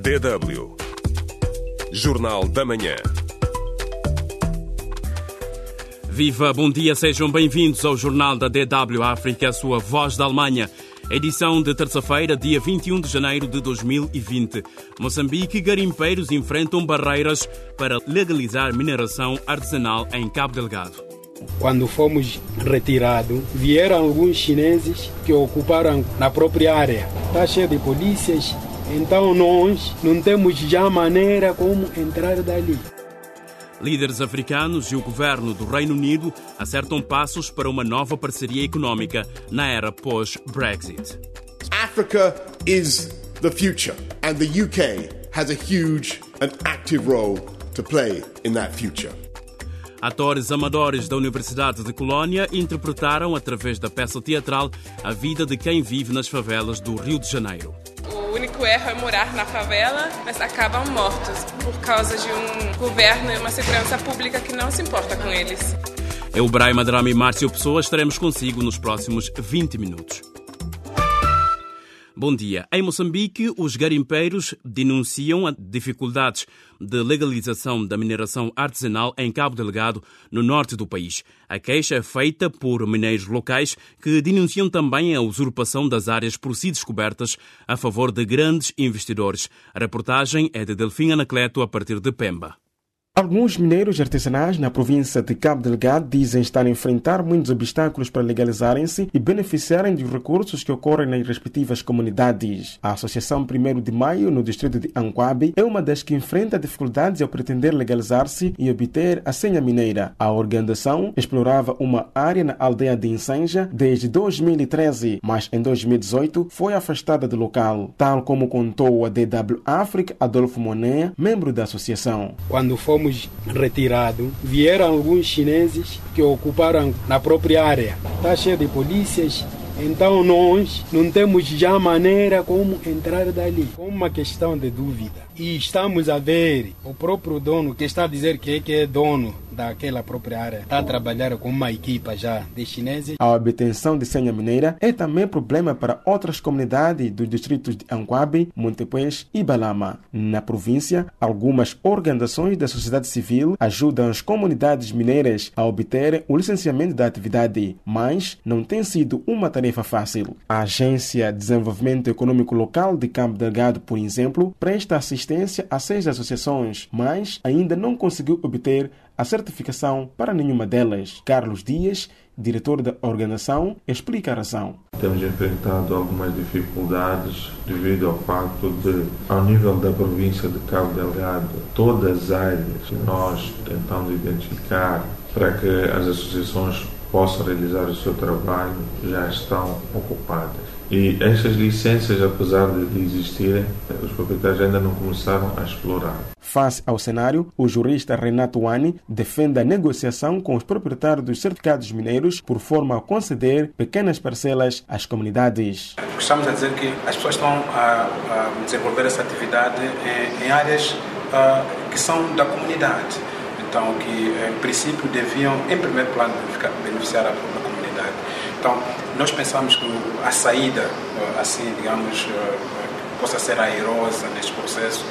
DW Jornal da Manhã. Viva, bom dia, sejam bem-vindos ao Jornal da DW África, a sua voz da Alemanha. Edição de terça-feira, dia 21 de janeiro de 2020. Moçambique e garimpeiros enfrentam barreiras para legalizar mineração artesanal em Cabo Delgado. Quando fomos retirados, vieram alguns chineses que ocuparam na própria área. Está cheio de polícias, então nós não temos já maneira como entrar dali. Líderes africanos e o governo do Reino Unido acertam passos para uma nova parceria económica na era pós-Brexit. Africa is the future, and the UK has a huge and active role to play in that future. Atores amadores da Universidade de Colónia interpretaram, através da peça teatral, a vida de quem vive nas favelas do Rio de Janeiro. O único erro é morar na favela, mas acabam mortos por causa de um governo e uma segurança pública que não se importa com eles. Eu, Brian Madrama e Márcio Pessoa estaremos consigo nos próximos 20 minutos. Bom dia. Em Moçambique, os garimpeiros denunciam dificuldades de legalização da mineração artesanal em Cabo Delgado, no norte do país. A queixa é feita por mineiros locais que denunciam também a usurpação das áreas por si descobertas a favor de grandes investidores. A reportagem é de Delfim Anacleto, a partir de Pemba. Alguns mineiros artesanais na província de Cabo Delgado dizem estar a enfrentar muitos obstáculos para legalizarem-se e beneficiarem dos recursos que ocorrem nas respectivas comunidades. A Associação 1º de Maio, no distrito de Anquabe, é uma das que enfrenta dificuldades ao pretender legalizar-se e obter a senha mineira. A organização explorava uma área na aldeia de Insanja desde 2013, mas em 2018 foi afastada do local, tal como contou a DW África Adolfo Monet, membro da associação. Quando fomos retirados, vieram alguns chineses que ocuparam na própria área. Está cheio de polícias, então nós não temos já maneira como entrar dali. Com uma questão de dúvida. E estamos a ver o próprio dono, que está a dizer que é dono daquela própria área, está a trabalhar com uma equipa já de chineses. A obtenção de senha mineira é também problema para outras comunidades dos distritos de Anquabe, Montepuez e Balama. Na província, algumas organizações da sociedade civil ajudam as comunidades mineiras a obterem o licenciamento da atividade, mas não tem sido uma tarefa fácil. A Agência de Desenvolvimento Econômico Local de Cabo Delgado, por exemplo, presta assistência a 6 associações, mas ainda não conseguiu obter a certificação para nenhuma delas. Carlos Dias, diretor da organização, explica a razão. Temos enfrentado algumas dificuldades devido ao facto de, ao nível da província de Cabo Delgado, todas as áreas que nós tentamos identificar para que as associações possam realizar o seu trabalho já estão ocupadas. E estas licenças, apesar de existirem, os proprietários ainda não começaram a explorar. Face ao cenário, o jurista Renato Wani defende a negociação com os proprietários dos certificados mineiros por forma a conceder pequenas parcelas às comunidades. Estamos a dizer que as pessoas estão a desenvolver essa atividade em áreas que são da comunidade. Então, que em princípio deviam, em primeiro plano, beneficiar a própria comunidade. Então, nós pensamos que a saída, assim, digamos, possa ser airosa neste processo,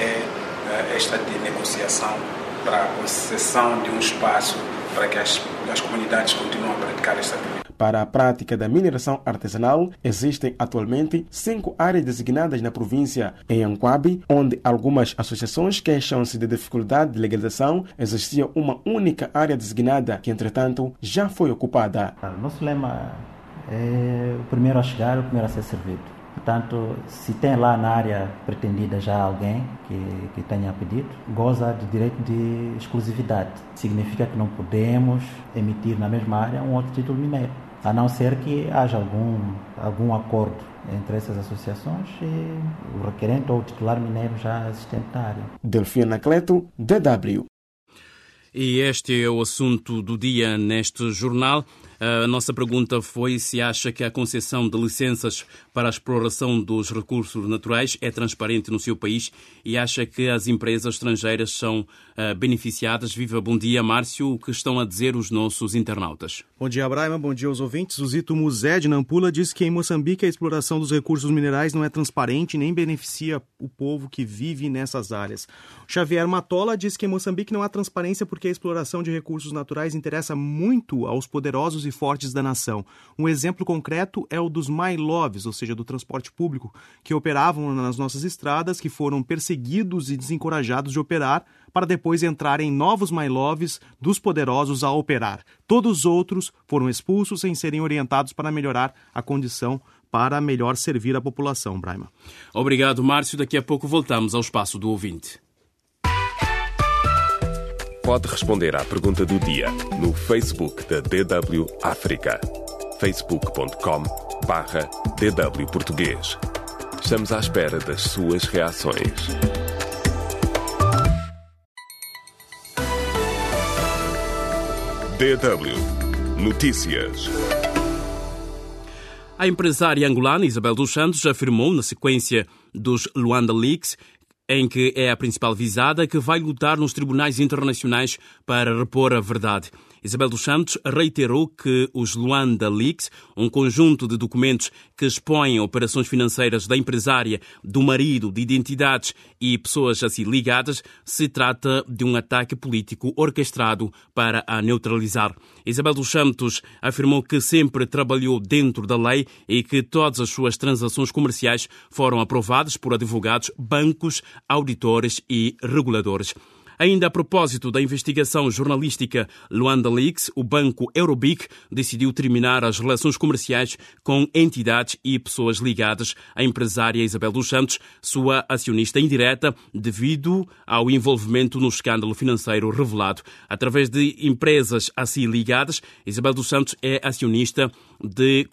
é esta de negociação para a concessão de um espaço para que as comunidades continuem a praticar esta atividade. Para a prática da mineração artesanal, existem atualmente 5 áreas designadas na província. Em Anquabe, onde algumas associações queixam-se de dificuldade de legalização, existia uma única área designada que, entretanto, já foi ocupada. O nosso lema é o primeiro a chegar, o primeiro a ser servido. Portanto, se tem lá na área pretendida já alguém que tenha pedido, goza de direito de exclusividade. Significa que não podemos emitir na mesma área um outro título mineiro, a não ser que haja algum acordo entre essas associações e o requerente ou o titular mineiro já existente na área. Delfim Anacleto, DW. E este é o assunto do dia neste jornal. A nossa pergunta foi se acha que a concessão de licenças para a exploração dos recursos naturais é transparente no seu país e acha que as empresas estrangeiras são beneficiadas. Viva, bom dia, Márcio. O que estão a dizer os nossos internautas? Bom dia, Braima. Bom dia aos ouvintes. O Zito Muzé, de Nampula, diz que em Moçambique a exploração dos recursos minerais não é transparente nem beneficia o povo que vive nessas áreas. O Xavier Matola diz que em Moçambique não há transparência porque a exploração de recursos naturais interessa muito aos poderosos e fortes da nação. Um exemplo concreto é o dos MyLoves, ou seja, do transporte público, que operavam nas nossas estradas, que foram perseguidos e desencorajados de operar, para depois entrarem novos MyLoves dos poderosos a operar. Todos os outros foram expulsos sem serem orientados para melhorar a condição para melhor servir a população, Braima. Obrigado, Márcio. Daqui a pouco voltamos ao espaço do ouvinte. Pode responder à pergunta do dia no Facebook da DW África. facebook.com/DW Português. Estamos à espera das suas reações. DW Notícias. A empresária angolana Isabel dos Santos afirmou, na sequência dos Luanda Leaks, em que é a principal visada, que vai lutar nos tribunais internacionais para repor a verdade. Isabel dos Santos reiterou que os Luanda Leaks, um conjunto de documentos que expõem operações financeiras da empresária, do marido, de identidades e pessoas assim ligadas, se trata de um ataque político orquestrado para a neutralizar. Isabel dos Santos afirmou que sempre trabalhou dentro da lei e que todas as suas transações comerciais foram aprovadas por advogados, bancos, auditores e reguladores. Ainda a propósito da investigação jornalística Luanda Leaks, o banco Eurobic decidiu terminar as relações comerciais com entidades e pessoas ligadas à empresária Isabel dos Santos, sua acionista indireta, devido ao envolvimento no escândalo financeiro revelado. Através de empresas assim ligadas, Isabel dos Santos é acionista de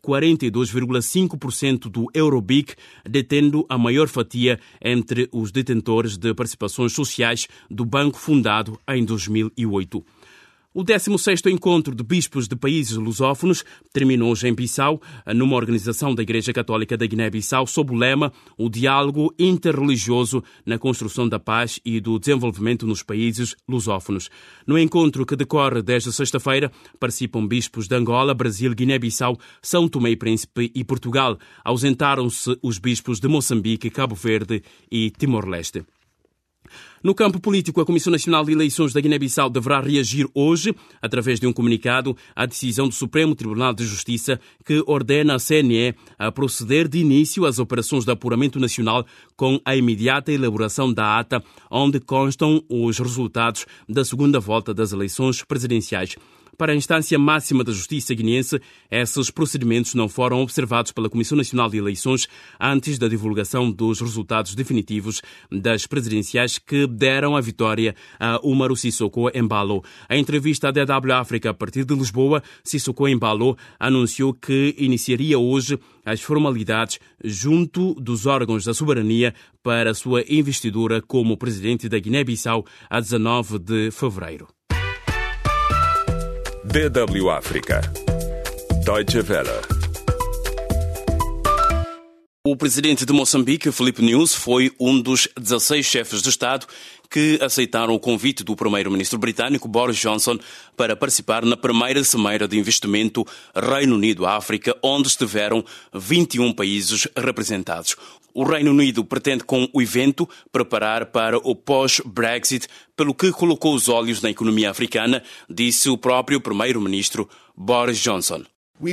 42,5% do Eurobic, detendo a maior fatia entre os detentores de participações sociais do banco fundado em 2008. O 16º Encontro de Bispos de Países Lusófonos terminou hoje em Bissau, numa organização da Igreja Católica da Guiné-Bissau, sob o lema O Diálogo Interreligioso na Construção da Paz e do Desenvolvimento nos Países Lusófonos. No encontro, que decorre desde sexta-feira, participam bispos de Angola, Brasil, Guiné-Bissau, São Tomé e Príncipe e Portugal. Ausentaram-se os bispos de Moçambique, Cabo Verde e Timor-Leste. No campo político, a Comissão Nacional de Eleições da Guiné-Bissau deverá reagir hoje, através de um comunicado, à decisão do Supremo Tribunal de Justiça que ordena à CNE a proceder de início às operações de apuramento nacional com a imediata elaboração da ata, onde constam os resultados da segunda volta das eleições presidenciais. Para a instância máxima da Justiça guineense, esses procedimentos não foram observados pela Comissão Nacional de Eleições antes da divulgação dos resultados definitivos das presidenciais que deram a vitória a Umaru Sissoko Embalo. Em entrevista à DW África a partir de Lisboa, Sissoko Embalo anunciou que iniciaria hoje as formalidades junto dos órgãos da soberania para a sua investidura como presidente da Guiné-Bissau a 19 de fevereiro. DW África. Deutsche Welle. O presidente de Moçambique, Filipe Nyusi, foi um dos 16 chefes de Estado que aceitaram o convite do primeiro-ministro britânico Boris Johnson para participar na primeira cimeira de investimento Reino Unido-África, onde estiveram 21 países representados. O Reino Unido pretende, com o evento, preparar para o pós-Brexit, pelo que colocou os olhos na economia africana, disse o próprio primeiro-ministro Boris Johnson.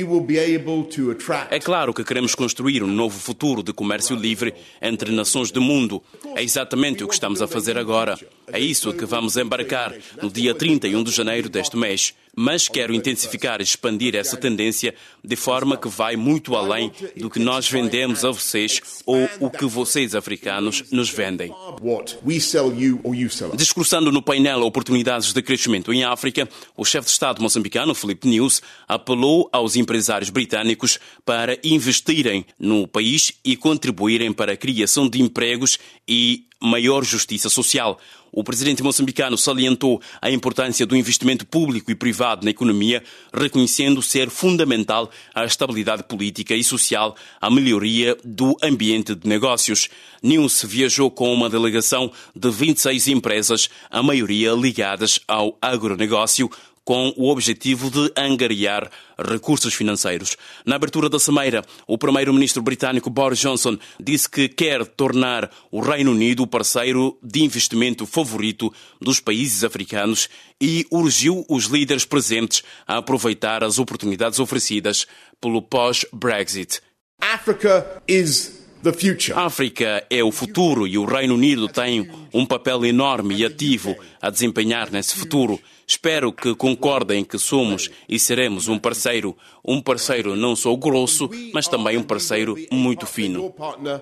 É claro que queremos construir um novo futuro de comércio livre entre nações do mundo. É exatamente o que estamos a fazer agora. É isso que vamos embarcar no dia 31 de janeiro deste mês. Mas quero intensificar e expandir essa tendência de forma que vai muito além do que nós vendemos a vocês ou o que vocês, africanos, nos vendem. Discursando no painel Oportunidades de Crescimento em África, o chefe de Estado moçambicano, Filipe Nyusi, apelou aos empresários britânicos para investirem no país e contribuírem para a criação de empregos e maior justiça social. O presidente moçambicano salientou a importância do investimento público e privado na economia, reconhecendo ser fundamental a estabilidade política e social, a melhoria do ambiente de negócios. News viajou com uma delegação de 26 empresas, a maioria ligadas ao agronegócio, com o objetivo de angariar recursos financeiros. Na abertura da cimeira, o primeiro-ministro britânico Boris Johnson disse que quer tornar o Reino Unido o parceiro de investimento favorito dos países africanos e urgiu os líderes presentes a aproveitar as oportunidades oferecidas pelo pós-Brexit. Africa is the future. A África é o futuro e o Reino Unido tem um papel enorme e ativo a desempenhar nesse futuro. Espero que concordem que somos e seremos um parceiro não só grosso, mas também um parceiro muito fino.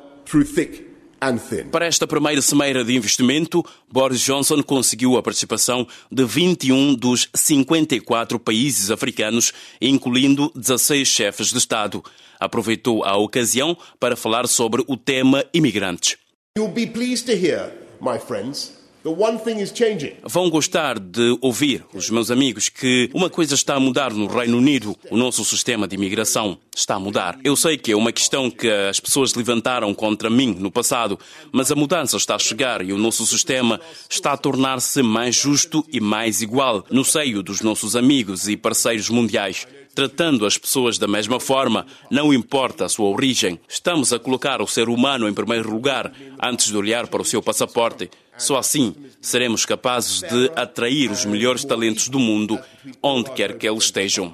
Para esta primeira cimeira de investimento, Boris Johnson conseguiu a participação de 21 dos 54 países africanos, incluindo 16 chefes de Estado. Aproveitou a ocasião para falar sobre o tema imigrantes. You'll be pleased to hear, my friends, that one thing is changing. Vão gostar de ouvir, os meus amigos, que uma coisa está a mudar no Reino Unido. O nosso sistema de imigração está a mudar. Eu sei que é uma questão que as pessoas levantaram contra mim no passado, mas a mudança está a chegar e o nosso sistema está a tornar-se mais justo e mais igual no seio dos nossos amigos e parceiros mundiais. Tratando as pessoas da mesma forma, não importa a sua origem. Estamos a colocar o ser humano em primeiro lugar, antes de olhar para o seu passaporte. Só assim seremos capazes de atrair os melhores talentos do mundo, onde quer que eles estejam.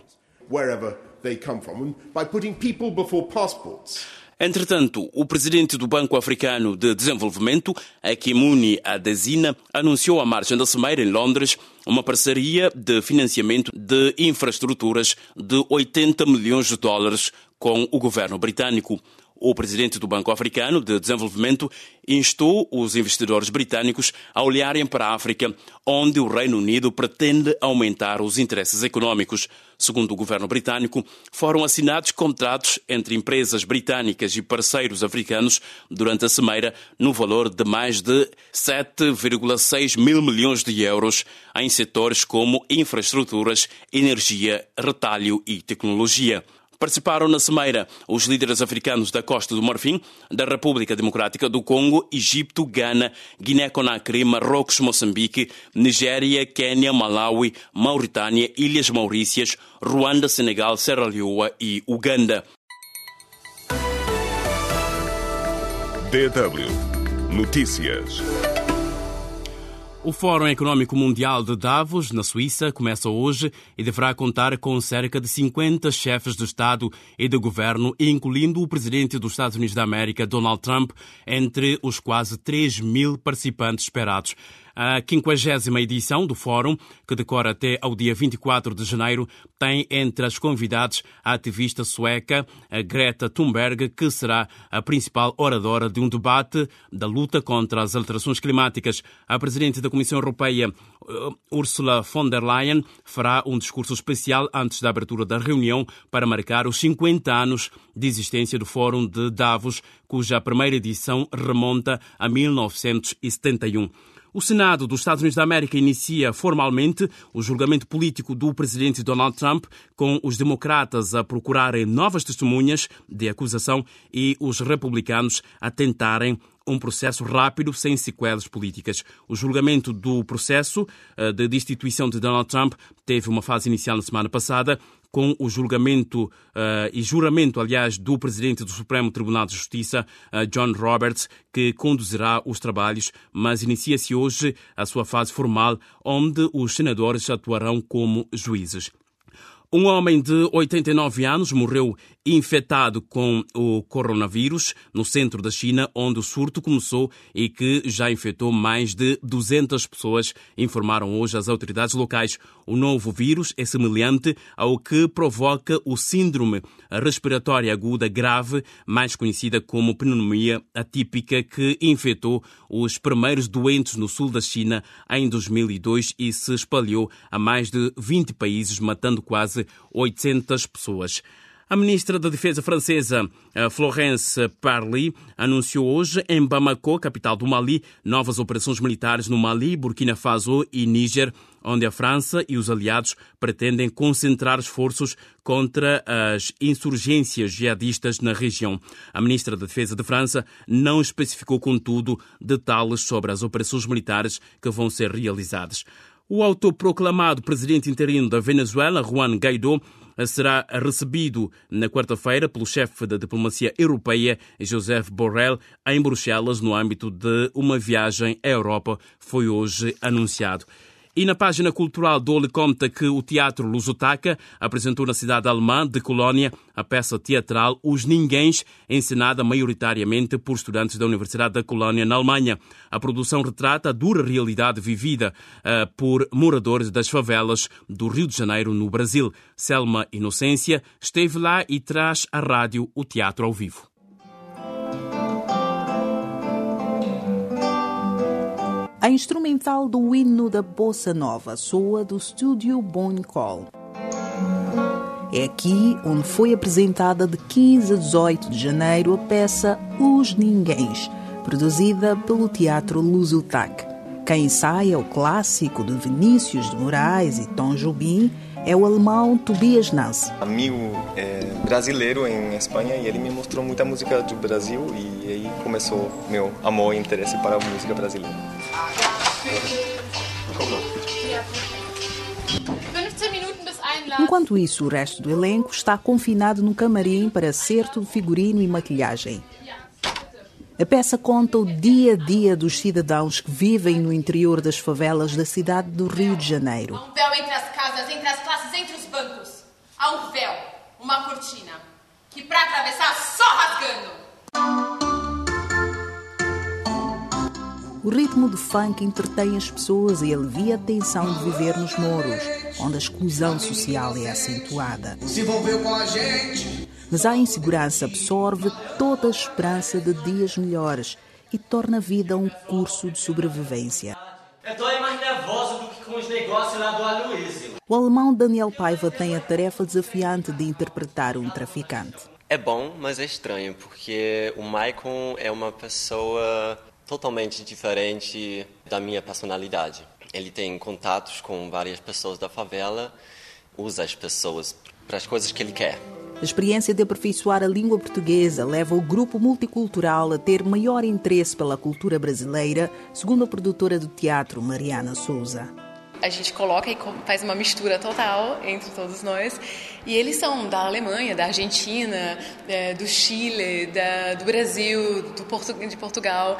Entretanto, o presidente do Banco Africano de Desenvolvimento, Akinwumi Adesina, anunciou à margem da cimeira em Londres uma parceria de financiamento de infraestruturas de 80 milhões de dólares com o governo britânico. O presidente do Banco Africano de Desenvolvimento instou os investidores britânicos a olharem para a África, onde o Reino Unido pretende aumentar os interesses económicos. Segundo o governo britânico, foram assinados contratos entre empresas britânicas e parceiros africanos durante a cimeira no valor de mais de 7,6 mil milhões de euros em setores como infraestruturas, energia, retalho e tecnologia. Participaram na cimeira os líderes africanos da Costa do Marfim, da República Democrática do Congo, Egito, Gana, Guiné-Conakry, Marrocos, Moçambique, Nigéria, Quênia, Malawi, Mauritânia, Ilhas Maurícias, Ruanda, Senegal, Serra Leoa e Uganda. DW Notícias. O Fórum Económico Mundial de Davos, na Suíça, começa hoje e deverá contar com cerca de 50 chefes de Estado e de Governo, incluindo o presidente dos Estados Unidos da América, Donald Trump, entre os quase 3 mil participantes esperados. A 50ª edição do Fórum, que decorre até ao dia 24 de janeiro, tem entre as convidadas a ativista sueca Greta Thunberg, que será a principal oradora de um debate da luta contra as alterações climáticas. A presidente da Comissão Europeia, Ursula von der Leyen, fará um discurso especial antes da abertura da reunião para marcar os 50 anos de existência do Fórum de Davos, cuja primeira edição remonta a 1971. O Senado dos Estados Unidos da América inicia formalmente o julgamento político do presidente Donald Trump, com os democratas a procurarem novas testemunhas de acusação e os republicanos a tentarem um processo rápido, sem sequelas políticas. O julgamento do processo de destituição de Donald Trump teve uma fase inicial na semana passada, com o julgamento e juramento, aliás, do presidente do Supremo Tribunal de Justiça, John Roberts, que conduzirá os trabalhos, mas inicia-se hoje a sua fase formal, onde os senadores atuarão como juízes. Um homem de 89 anos morreu infectado com o coronavírus no centro da China, onde o surto começou e que já infectou mais de 200 pessoas, informaram hoje as autoridades locais. O novo vírus é semelhante ao que provoca o síndrome respiratória aguda grave, mais conhecida como pneumonia atípica, que infectou os primeiros doentes no sul da China em 2002 e se espalhou a mais de 20 países, matando quase 800 pessoas. A ministra da Defesa francesa, Florence Parly, anunciou hoje em Bamako, capital do Mali, novas operações militares no Mali, Burkina Faso e Níger, onde a França e os aliados pretendem concentrar esforços contra as insurgências jihadistas na região. A ministra da Defesa de França não especificou, contudo, detalhes sobre as operações militares que vão ser realizadas. O autoproclamado presidente interino da Venezuela, Juan Guaidó, será recebido na quarta-feira pelo chefe da diplomacia europeia, Josep Borrell, em Bruxelas, no âmbito de uma viagem à Europa, foi hoje anunciado. E na página cultural dou-lhe conta que o Teatro Lusutaca apresentou na cidade alemã de Colónia a peça teatral Os Ninguéns, encenada maioritariamente por estudantes da Universidade da Colónia, na Alemanha. A produção retrata a dura realidade vivida por moradores das favelas do Rio de Janeiro, no Brasil. Selma Inocência esteve lá e traz à rádio o teatro ao vivo. A instrumental do hino da Bossa Nova soa do estúdio Boncol. É aqui onde foi apresentada de 15 a 18 de janeiro a peça Os Ninguéns, produzida pelo Teatro Lusutac. Quem ensaia o clássico de Vinícius de Moraes e Tom Jobim é o alemão Tobias Nance. Amigo brasileiro em Espanha, e ele me mostrou muita música do Brasil, e aí começou meu amor e interesse para a música brasileira. Enquanto isso, o resto do elenco está confinado no camarim para acerto de figurino e maquilhagem. A peça conta o dia a dia dos cidadãos que vivem no interior das favelas da cidade do Rio de Janeiro. Há um véu entre as casas, entre as classes, entre os bancos. Há um véu, uma cortina, que para atravessar só rasgando. O ritmo do funk entretém as pessoas e alivia a tensão de viver nos morros, onde a exclusão social é acentuada. Se envolveu com a gente. Mas a insegurança absorve toda a esperança de dias melhores e torna a vida um curso de sobrevivência. Eu estou mais nervoso do que com os negócios lá do Aloysio. O alemão Daniel Paiva tem a tarefa desafiante de interpretar um traficante. É bom, mas é estranho, porque o Maicon é uma pessoa totalmente diferente da minha personalidade. Ele tem contatos com várias pessoas da favela, usa as pessoas para as coisas que ele quer. A experiência de aperfeiçoar a língua portuguesa leva o grupo multicultural a ter maior interesse pela cultura brasileira, segundo a produtora do teatro, Mariana Souza. A gente coloca e faz uma mistura total entre todos nós. E eles são da Alemanha, da Argentina, do Chile, do Brasil, de Portugal.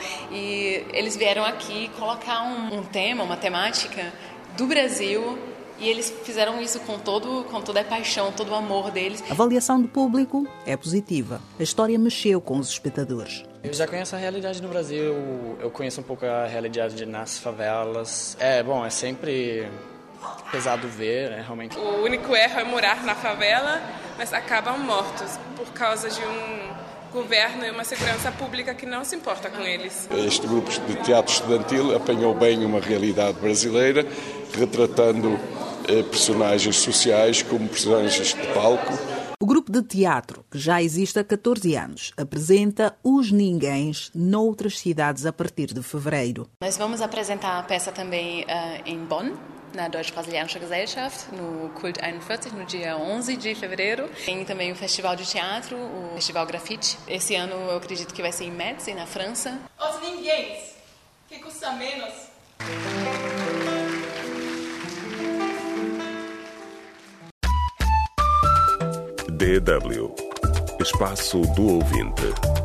E eles vieram aqui colocar um tema, uma temática do Brasil. E eles fizeram isso com toda a paixão, todo o amor deles. A avaliação do público é positiva. A história mexeu com os espectadores. Eu já conheço a realidade no Brasil, eu conheço um pouco a realidade nas favelas. É sempre pesado ver, realmente. O único erro é morar na favela, mas acabam mortos por causa de um governo e uma segurança pública que não se importa com eles. Este grupo de teatro estudantil apanhou bem uma realidade brasileira, retratando personagens sociais como personagens de palco. O grupo de teatro, que já existe há 14 anos, apresenta Os Ninguéns noutras cidades a partir de fevereiro. Nós vamos apresentar a peça também em Bonn, na Deutsch-Brasilianische Gesellschaft, no Kult 41, no dia 11 de fevereiro. Tem também o Festival de Teatro, o Festival Grafite. Esse ano eu acredito que vai ser em Metz, na França. Os Ninguéns, que custa menos. DW, Espaço do Ouvinte.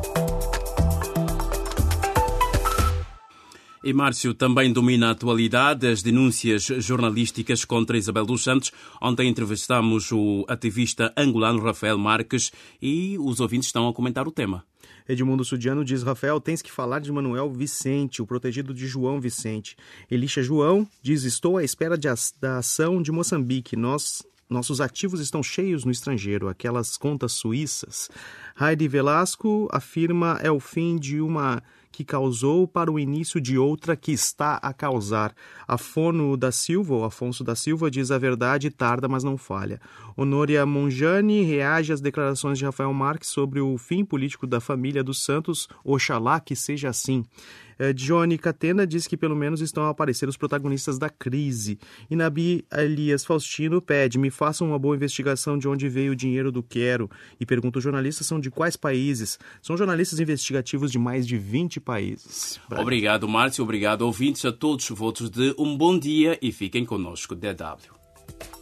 E Márcio também domina a atualidade, as denúncias jornalísticas contra Isabel dos Santos. Ontem entrevistamos o ativista angolano Rafael Marques e os ouvintes estão a comentar o tema. Edmundo Sudiano diz: Rafael, tens que falar de Manuel Vicente, o protegido de João Vicente. Elisha João diz: estou à espera da ação de Moçambique. Nós nossos ativos estão cheios no estrangeiro, aquelas contas suíças. Heidi Velasco afirma é o fim de uma que causou para o início de outra que está a causar. Afonso da Silva, diz a verdade tarda, mas não falha. Honória Monjani reage às declarações de Rafael Marques sobre o fim político da família dos Santos. Oxalá que seja assim. Johnny Catena diz que pelo menos estão a aparecer os protagonistas da crise. E Nabi Elias Faustino pede, me façam uma boa investigação de onde veio o dinheiro do Quero. E pergunta, os jornalistas são de quais países? São jornalistas investigativos de mais de 20 países. Obrigado, Márcio. Obrigado, ouvintes. A todos votos de um bom dia e fiquem conosco, DW.